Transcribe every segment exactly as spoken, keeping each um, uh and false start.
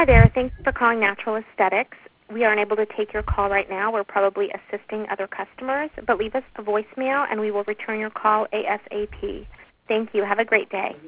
there. Thanks for calling Natural Aesthetics. We are unable to take your call right now. We're probably assisting other customers, but leave us a voicemail and we will return your call ASAP. Thank you. Have a great day.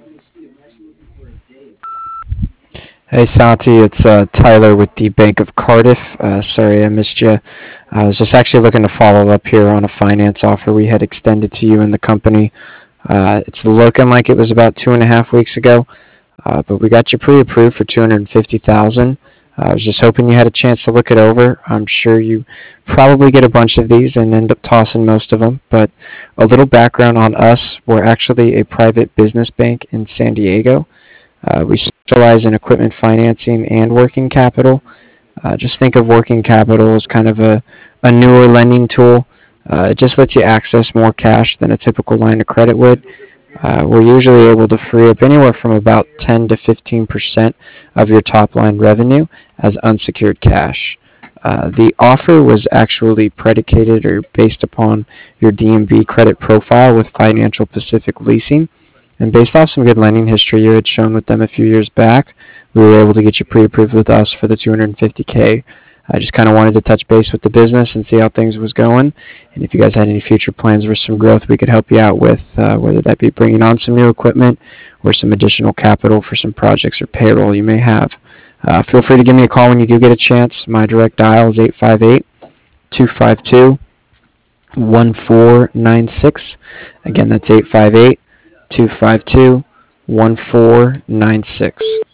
Hey Santi, it's uh, Tyler with the Bank of Cardiff. Uh, sorry I missed you. I was just actually looking to follow up here on a finance offer we had extended to you in the company. Uh, it's looking like it was about two and a half weeks ago, uh, but we got you pre-approved for two hundred fifty thousand dollars. Uh, I was just hoping you had a chance to look it over. I'm sure you probably get a bunch of these and end up tossing most of them, but a little background on us. We're actually a private business bank in San Diego. Uh, we specialize in equipment financing and working capital. Uh, just think of working capital as kind of a, a newer lending tool. Uh, it just lets you access more cash than a typical line of credit would. Uh, we're usually able to free up anywhere from about ten to fifteen percent of your top line revenue as unsecured cash. Uh, the offer was actually predicated or based upon your D M B credit profile with Financial Pacific Leasing. And based off some good lending history you had shown with them a few years back, we were able to get you pre-approved with us for the two hundred fifty K. I just kind of wanted to touch base with the business and see how things was going. And if you guys had any future plans for some growth we could help you out with, uh, whether that be bringing on some new equipment or some additional capital for some projects or payroll you may have. Uh, feel free to give me a call when you do get a chance. My direct dial is eight five eight, two five two, one four nine six. Again, that's eight five eight, two five two, one four nine six.